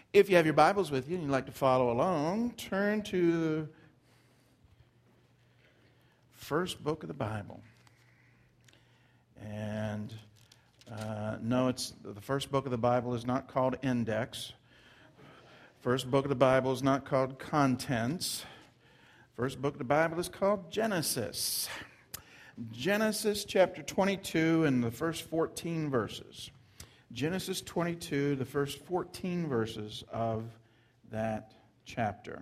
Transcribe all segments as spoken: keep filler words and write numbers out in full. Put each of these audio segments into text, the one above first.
If you have your Bibles with you and you'd like to follow along, turn to the first book of the Bible. And uh, no, it's the first book of the Bible is not called Index. First book of the Bible is not called Contents. First book of the Bible is called Genesis. Genesis chapter twenty-two and the first fourteen verses. Genesis twenty-two, the first fourteen verses of that chapter.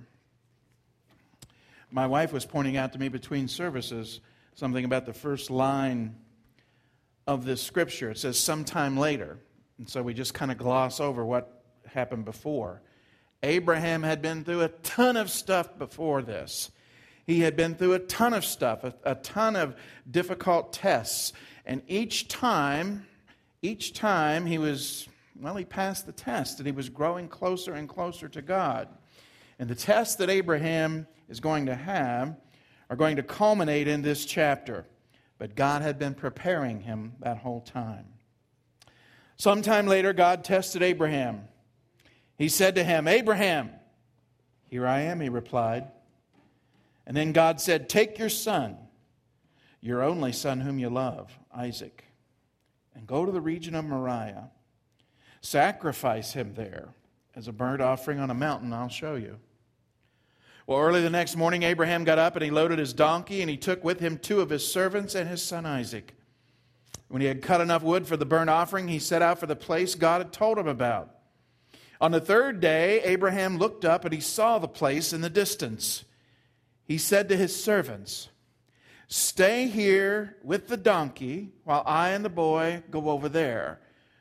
My wife was pointing out to me between services something about the first line of this scripture. It says sometime later. And so we just kind of gloss over what happened before. Abraham had been through a ton of stuff before this. He had been through a ton of stuff, a, a ton of difficult tests. And each time... Each time he was, well, he passed the test and he was growing closer and closer to God. And the tests that Abraham is going to have are going to culminate in this chapter. But God had been preparing him that whole time. Sometime later, God tested Abraham. He said to him, "Abraham." "Here I am," he replied. And then God said, "Take your son, your only son whom you love, Isaac, and go to the region of Moriah. Sacrifice him there as a burnt offering on a mountain I'll show you." Well, early the next morning, Abraham got up and he loaded his donkey and he took with him two of his servants and his son Isaac. When he had cut enough wood for the burnt offering, he set out for the place God had told him about. On the third day, Abraham looked up and he saw the place in the distance. He said to his servants, "Stay here with the donkey while I and the boy go over there.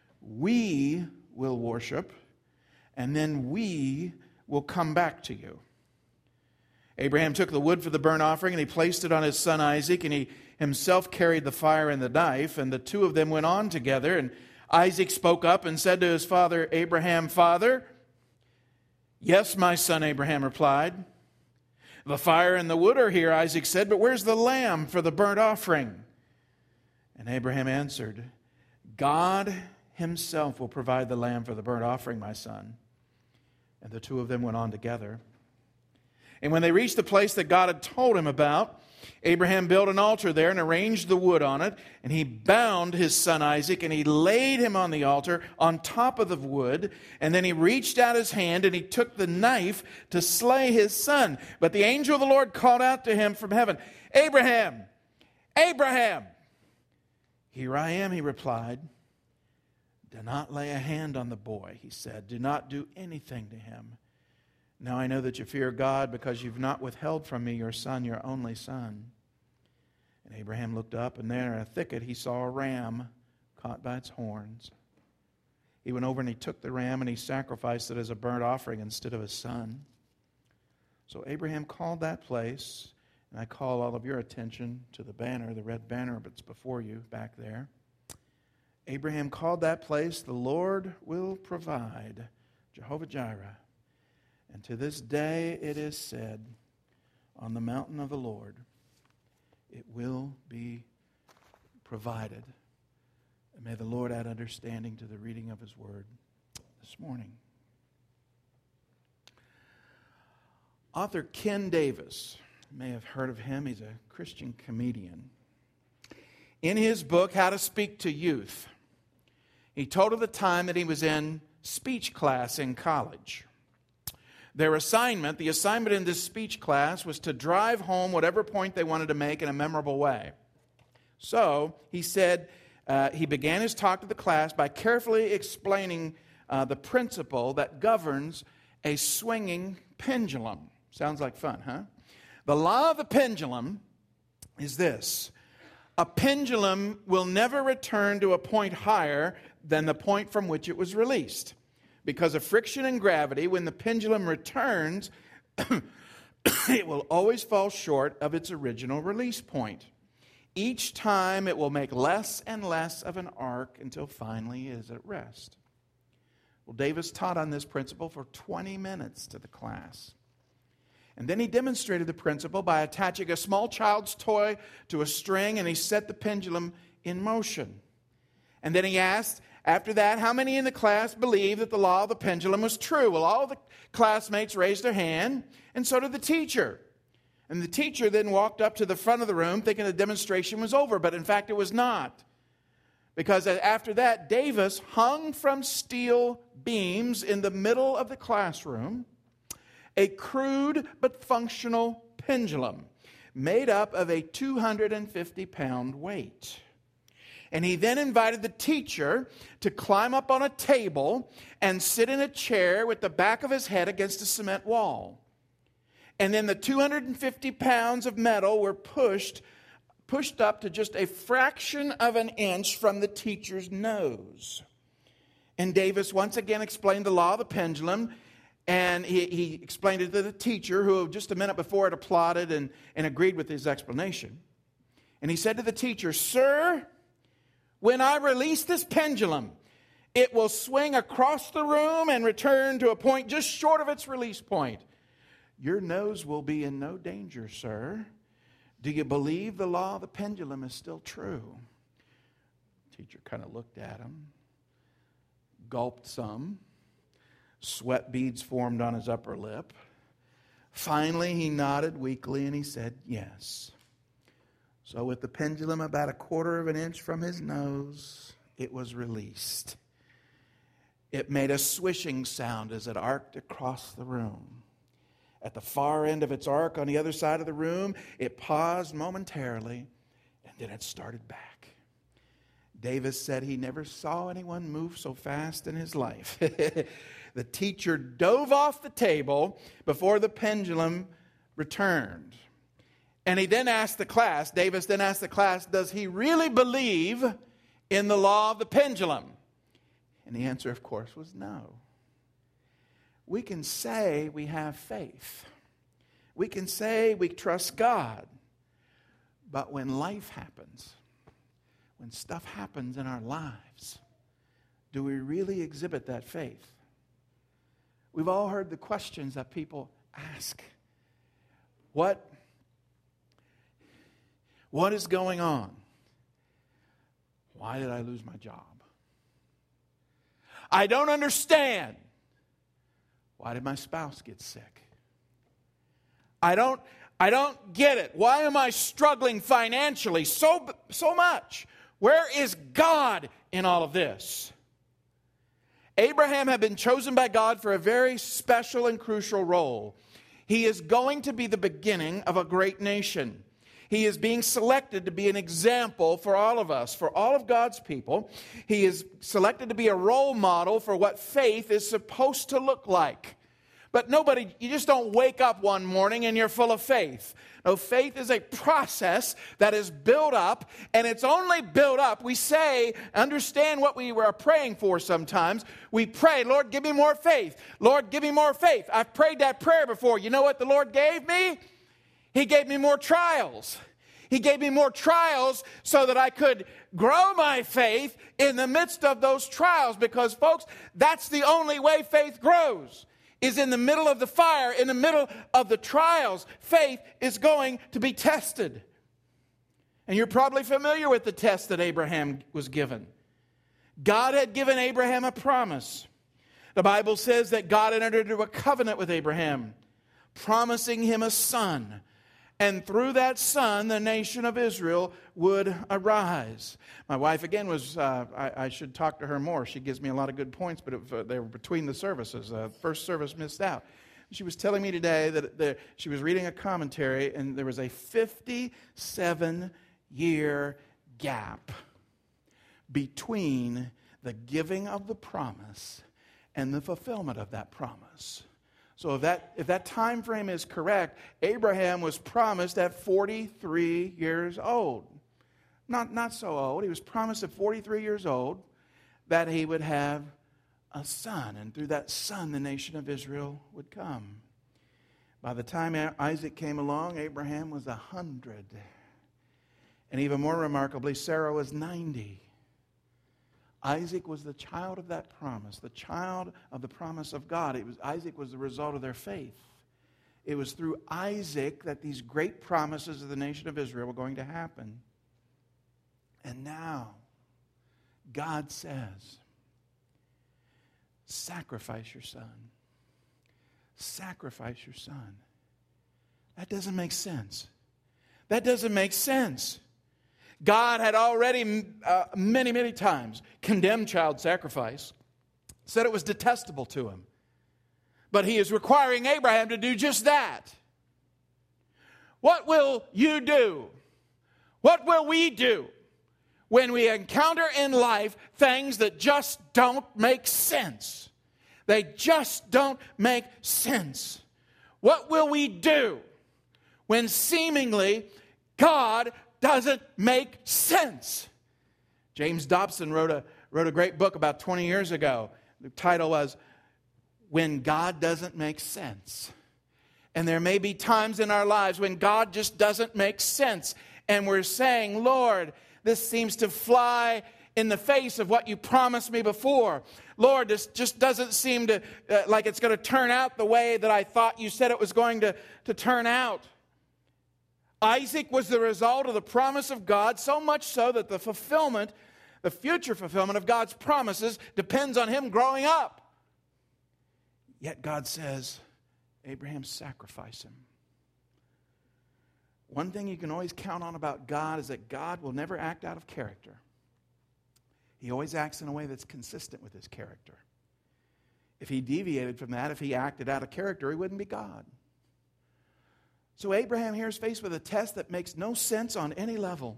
We will worship, and then we will come back to you." Abraham took the wood for the burnt offering, and he placed it on his son Isaac, and he himself carried the fire and the knife, and the two of them went on together. And Isaac spoke up and said to his father Abraham, "Father?" "Yes, my son," Abraham replied. "The fire and the wood are here," Isaac said, "but where's the lamb for the burnt offering?" And Abraham answered, "God himself will provide the lamb for the burnt offering, my son." And the two of them went on together. And when they reached the place that God had told him about, Abraham built an altar there and arranged the wood on it. And he bound his son Isaac and he laid him on the altar on top of the wood. And then he reached out his hand and he took the knife to slay his son. But the angel of the Lord called out to him from heaven, "Abraham, Abraham." "Here I am," he replied. "Do not lay a hand on the boy," he said. "Do not do anything to him. Now I know that you fear God because you've not withheld from me your son, your only son." And Abraham looked up, and there in a thicket he saw a ram caught by its horns. He went over and he took the ram and he sacrificed it as a burnt offering instead of his son. So Abraham called that place, and I call all of your attention to the banner, the red banner that's before you back there. Abraham called that place, "The Lord will provide," Jehovah Jireh. And to this day it is said, "On the mountain of the Lord it will be provided." And may the Lord add understanding to the reading of his word this morning. Author Ken Davis, you may have heard of him. He's a Christian comedian. In his book, How to Speak to Youth, he told of the time that he was in speech class in college. Their assignment, the assignment in this speech class, was to drive home whatever point they wanted to make in a memorable way. So, he said, uh, he began his talk to the class by carefully explaining uh, the principle that governs a swinging pendulum. Sounds like fun, huh? The law of the pendulum is this: a pendulum will never return to a point higher than the point from which it was released. Because of friction and gravity, when the pendulum returns, it will always fall short of its original release point. Each time it will make less and less of an arc until finally it is at rest. Well, Davis taught on this principle for twenty minutes to the class. And then he demonstrated the principle by attaching a small child's toy to a string, and he set the pendulum in motion. And then he asked, After that, how many in the class believed that the law of the pendulum was true? Well, all the classmates raised their hand, and so did the teacher. And the teacher then walked up to the front of the room thinking the demonstration was over, but in fact it was not. Because after that, Davis hung from steel beams in the middle of the classroom a crude but functional pendulum made up of a two hundred fifty pound weight. And he then invited the teacher to climb up on a table and sit in a chair with the back of his head against a cement wall. And then the two hundred fifty pounds of metal were pushed pushed up to just a fraction of an inch from the teacher's nose. And Davis once again explained the law of the pendulum, and he, he explained it to the teacher, who just a minute before had applauded and, and agreed with his explanation. And he said to the teacher, "Sir, when I release this pendulum, it will swing across the room and return to a point just short of its release point. Your nose will be in no danger, sir. Do you believe the law of the pendulum is still true?" The teacher kind of looked at him, gulped some. Sweat beads formed on his upper lip. Finally, he nodded weakly and he said, "Yes." So with the pendulum about a quarter of an inch from his nose, it was released. It made a swishing sound as it arced across the room. At the far end of its arc on the other side of the room, it paused momentarily, and then it started back. Davis said he never saw anyone move so fast in his life. The teacher dove off the table before the pendulum returned. And he then asked the class, Davis then asked the class, does he really believe in the law of the pendulum? And the answer, of course, was no. We can say we have faith. We can say we trust God. But when life happens, when stuff happens in our lives, do we really exhibit that faith? We've all heard the questions that people ask. What, what is going on? Why did I lose my job? I don't understand. Why did my spouse get sick? I don't, I don't get it. Why am I struggling financially so, so much? Where is God in all of this? Abraham had been chosen by God for a very special and crucial role. He is going to be the beginning of a great nation. He is being selected to be an example for all of us, for all of God's people. He is selected to be a role model for what faith is supposed to look like. But nobody, you just don't wake up one morning and you're full of faith. No, faith is a process that is built up, and it's only built up. We say, understand what we were praying for sometimes. We pray, Lord, give me more faith. Lord, give me more faith. I've prayed that prayer before. You know what the Lord gave me? He gave me more trials. He gave me more trials so that I could grow my faith in the midst of those trials. Because, folks, that's the only way faith grows, is in the middle of the fire, in the middle of the trials. Faith is going to be tested. And you're probably familiar with the test that Abraham was given. God had given Abraham a promise. The Bible says that God entered into a covenant with Abraham, promising him a son. And through that son, the nation of Israel would arise. My wife, again, was, uh, I, I should talk to her more. She gives me a lot of good points, but it, uh, they were between the services. Uh, first service missed out. She was telling me today that the, she was reading a commentary, and there was a fifty-seven year gap between the giving of the promise and the fulfillment of that promise. So if that, if that time frame is correct, Abraham was promised at forty-three years old. Not, not so old. He was promised at forty-three years old that he would have a son. And through that son, the nation of Israel would come. By the time Isaac came along, Abraham was one hundred. And even more remarkably, Sarah was ninety. Isaac was the child of that promise, the child of the promise of God. It was, Isaac was the result of their faith. It was through Isaac that these great promises of the nation of Israel were going to happen. And now, God says, sacrifice your son. Sacrifice your son. That doesn't make sense. That doesn't make sense. God had already uh, many, many times condemned child sacrifice, said it was detestable to him. But he is requiring Abraham to do just that. What will you do? What will we do when we encounter in life things that just don't make sense? They just don't make sense. What will we do when seemingly God doesn't make sense? James Dobson wrote a, wrote a great book about twenty years ago. The title was, When God Doesn't Make Sense. And there may be times in our lives when God just doesn't make sense. And we're saying, Lord, this seems to fly in the face of what you promised me before. Lord, this just doesn't seem to uh, like it's going to turn out the way that I thought you said it was going to, to turn out. Isaac was the result of the promise of God, so much so that the fulfillment, the future fulfillment of God's promises depends on him growing up. Yet God says, Abraham, sacrifice him. One thing you can always count on about God is that God will never act out of character. He always acts in a way that's consistent with his character. If he deviated from that, if he acted out of character, he wouldn't be God. So Abraham here is faced with a test that makes no sense on any level.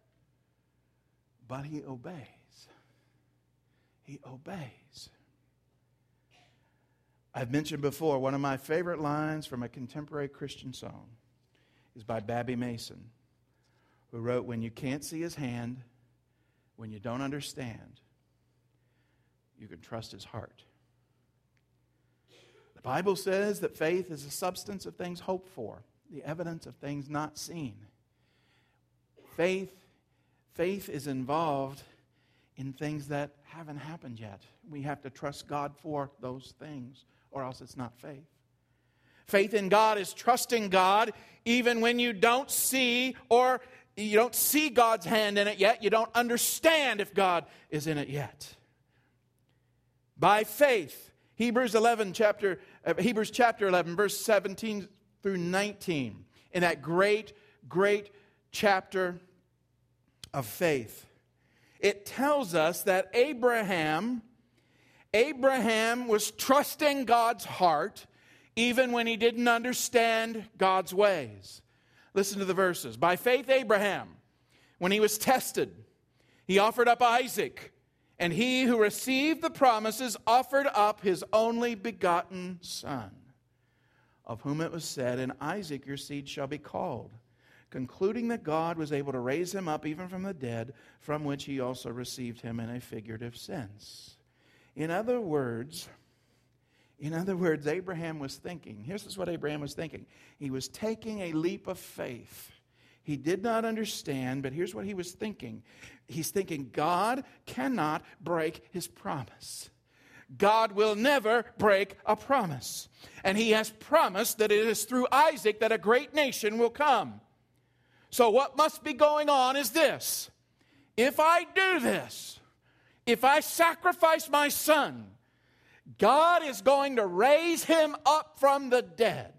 But he obeys. He obeys. I've mentioned before, one of my favorite lines from a contemporary Christian song is by Babby Mason, who wrote, when you can't see his hand, when you don't understand, you can trust his heart. The Bible says that faith is the substance of things hoped for, the evidence of things not seen. Faith, faith is involved in things that haven't happened yet. We have to trust God for those things, or else it's not faith. Faith in God is trusting God even when you don't see, or you don't see God's hand in it yet. You don't understand if God is in it yet. By faith, Hebrews eleven chapter uh, Hebrews chapter eleven, verse seventeen through nineteen, in that great, great chapter of faith, it tells us that Abraham, Abraham was trusting God's heart even when he didn't understand God's ways. Listen to the verses. By faith, Abraham, when he was tested, he offered up Isaac, and he who received the promises offered up his only begotten son, of whom it was said, in Isaac your seed shall be called, concluding that God was able to raise him up even from the dead, from which he also received him in a figurative sense. In other words, in other words, Abraham was thinking, here's what Abraham was thinking. He was taking a leap of faith. He did not understand, but here's what he was thinking. He's thinking, God cannot break his promise. God will never break a promise. And he has promised that it is through Isaac that a great nation will come. So what must be going on is this. If I do this, if I sacrifice my son, God is going to raise him up from the dead.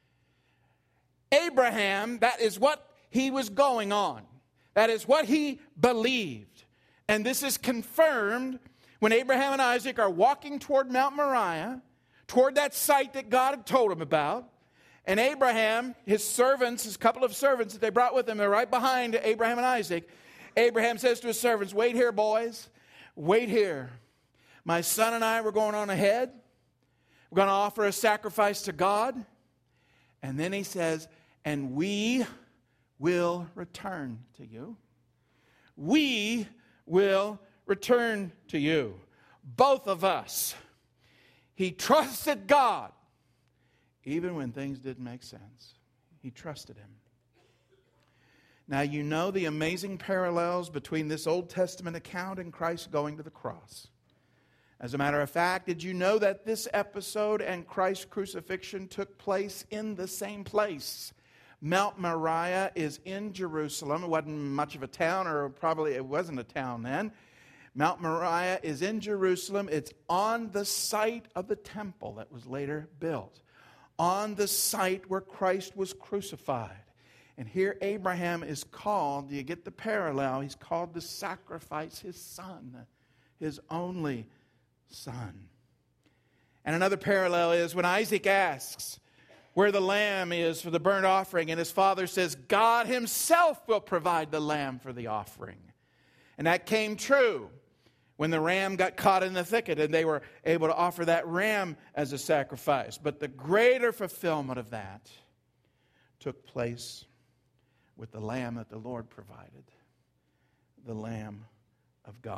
Abraham, that is what he was going on. That is what he believed. And this is confirmed when Abraham and Isaac are walking toward Mount Moriah, toward that site that God had told him about. And Abraham, his servants, his couple of servants that they brought with him, they're right behind Abraham and Isaac. Abraham says to his servants, wait here, boys. Wait here. My son and I, we're going on ahead. We're going to offer a sacrifice to God. And then he says, and we will return to you. We will return to you. Both of us. He trusted God. Even when things didn't make sense. He trusted him. Now you know the amazing parallels between this Old Testament account and Christ going to the cross. As a matter of fact, did you know that this episode and Christ's crucifixion took place in the same place? Mount Moriah is in Jerusalem. It wasn't much of a town, or probably it wasn't a town then. Mount Moriah is in Jerusalem. It's on the site of the temple that was later built, on the site where Christ was crucified. And here Abraham is called, do you get the parallel? He's called to sacrifice his son, his only son. And another parallel is when Isaac asks where the lamb is for the burnt offering, and his father says, God himself will provide the lamb for the offering. And that came true when the ram got caught in the thicket and they were able to offer that ram as a sacrifice. But the greater fulfillment of that took place with the lamb that the Lord provided, the Lamb of God.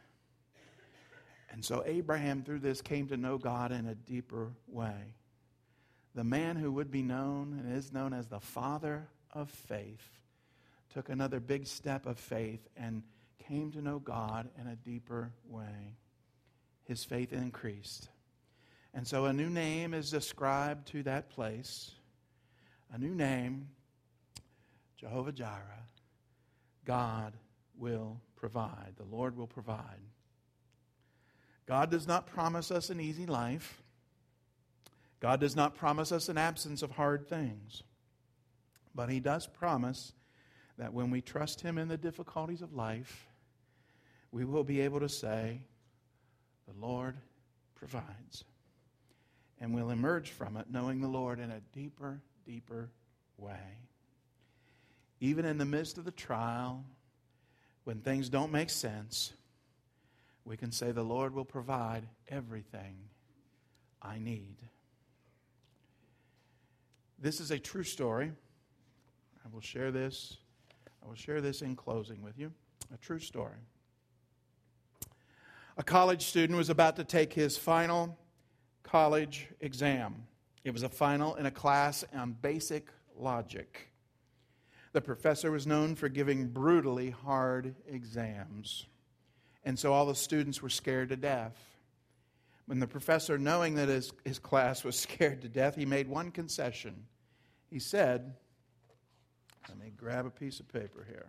And so Abraham, through this, came to know God in a deeper way. The man who would be known and is known as the father of faith took another big step of faith and came to know God in a deeper way. His faith increased. And so a new name is ascribed to that place. A new name, Jehovah Jireh. God will provide. The Lord will provide. God does not promise us an easy life. God does not promise us an absence of hard things. But He does promise that when we trust Him in the difficulties of life, we will be able to say, the Lord provides. And we'll emerge from it knowing the Lord in a deeper, deeper way. Even in the midst of the trial, when things don't make sense, we can say the Lord will provide everything I need. This is a true story. I will share this. I will share this in closing with you. A true story. A college student was about to take his final college exam. It was a final in a class on basic logic. The professor was known for giving brutally hard exams. And so all the students were scared to death. When the professor, knowing that his, his class was scared to death, he made one concession. He said, let me grab a piece of paper here.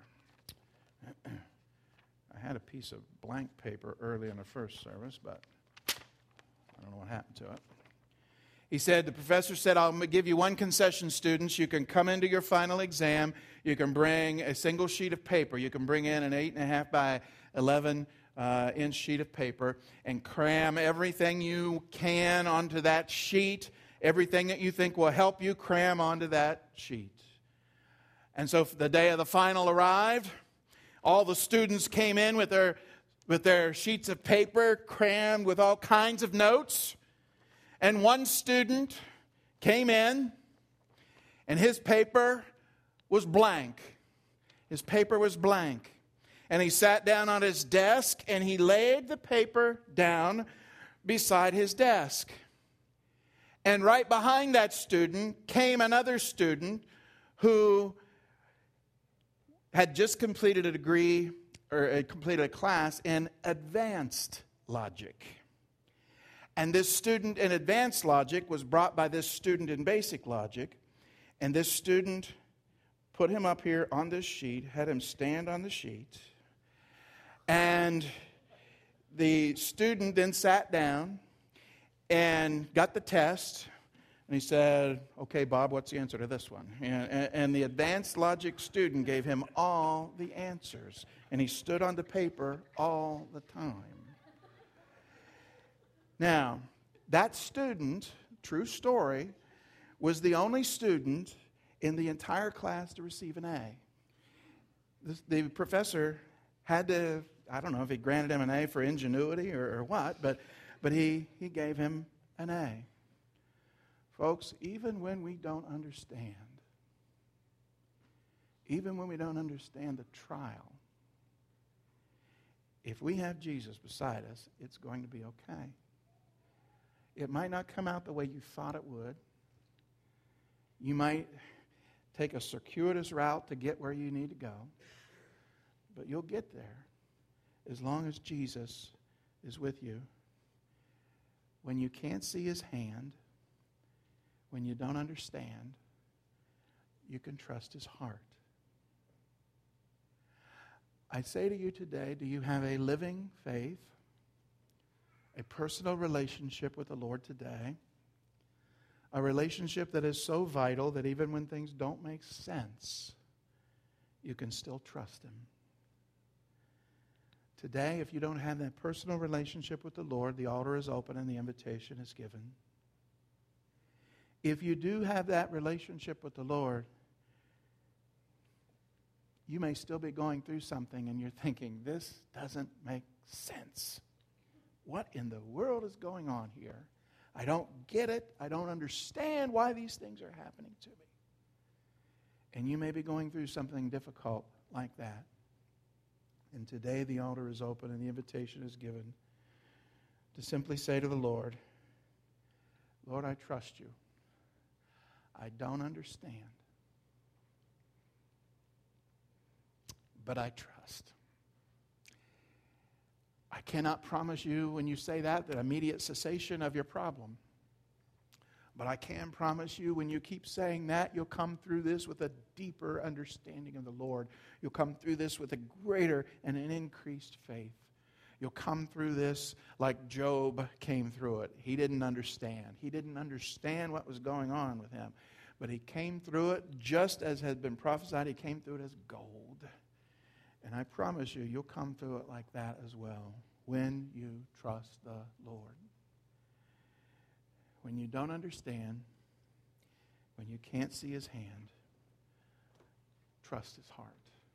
I had a piece of blank paper early in the first service, but I don't know what happened to it. He said, the professor said, I'll give you one concession, students. You can come into your final exam. You can bring a single sheet of paper. You can bring in an eight and a half by eleven uh, inch sheet of paper and cram everything you can onto that sheet. Everything that you think will help you, cram onto that sheet. And so the day of the final arrived. All the students came in with their, with their sheets of paper crammed with all kinds of notes. And one student came in, and his paper was blank. His paper was blank. And he sat down on his desk, and he laid the paper down beside his desk. And right behind that student came another student who had just completed a degree or uh, completed a class in advanced logic. And this student in advanced logic was brought by this student in basic logic. And this student put him up here on this sheet, had him stand on the sheet. And the student then sat down and got the test. And he said, okay, Bob, what's the answer to this one? And, and the advanced logic student gave him all the answers. And he stood on the paper all the time. Now, that student, true story, was the only student in the entire class to receive an A. The, the professor had to, I don't know if he granted him an A for ingenuity or, or what, but, but he, he gave him an A. Folks, even when we don't understand, even when we don't understand the trial, if we have Jesus beside us, it's going to be okay. It might not come out the way you thought it would. You might take a circuitous route to get where you need to go. But you'll get there as long as Jesus is with you. When you can't see His hand, when you don't understand, you can trust His heart. I say to you today, do you have a living faith, a personal relationship with the Lord today? A relationship that is so vital that even when things don't make sense, you can still trust Him. Today, if you don't have that personal relationship with the Lord, the altar is open and the invitation is given. If you do have that relationship with the Lord, you may still be going through something and you're thinking, this doesn't make sense. What in the world is going on here? I don't get it. I don't understand why these things are happening to me. And you may be going through something difficult like that. And today the altar is open and the invitation is given to simply say to the Lord, Lord, I trust you. I don't understand, but I trust. I cannot promise you when you say that, the immediate cessation of your problem. But I can promise you when you keep saying that, you'll come through this with a deeper understanding of the Lord. You'll come through this with a greater and an increased faith. You'll come through this like Job came through it. He didn't understand. He didn't understand what was going on with him. But he came through it just as had been prophesied. He came through it as gold. And I promise you, you'll come through it like that as well when you trust the Lord. When you don't understand, when you can't see His hand, trust His heart.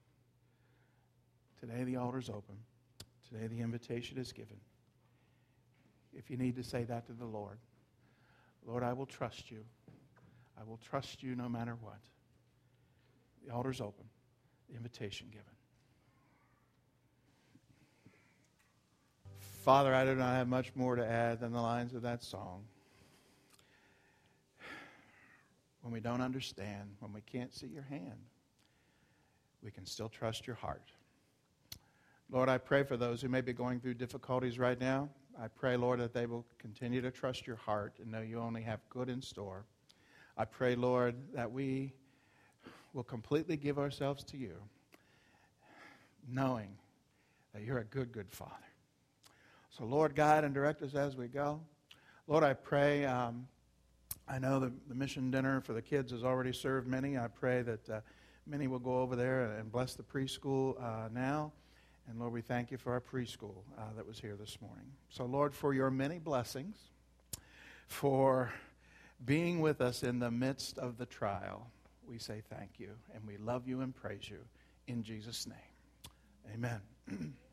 Today the altar's open. Today the invitation is given. If you need to say that to the Lord, Lord, I will trust you. I will trust you no matter what. The altar's open. The invitation given. Father, I do not have much more to add than the lines of that song. When we don't understand, when we can't see your hand, we can still trust your heart. Lord, I pray for those who may be going through difficulties right now. I pray, Lord, that they will continue to trust your heart and know you only have good in store. I pray, Lord, that we will completely give ourselves to you, knowing that you're a good, good Father. So, Lord, guide and direct us as we go. Lord, I pray, um, I know the, the mission dinner for the kids has already served many. I pray that uh, many will go over there and bless the preschool uh, now. And, Lord, we thank you for our preschool uh, that was here this morning. So, Lord, for your many blessings, for being with us in the midst of the trial, we say thank you. And we love you and praise you in Jesus' name. Amen.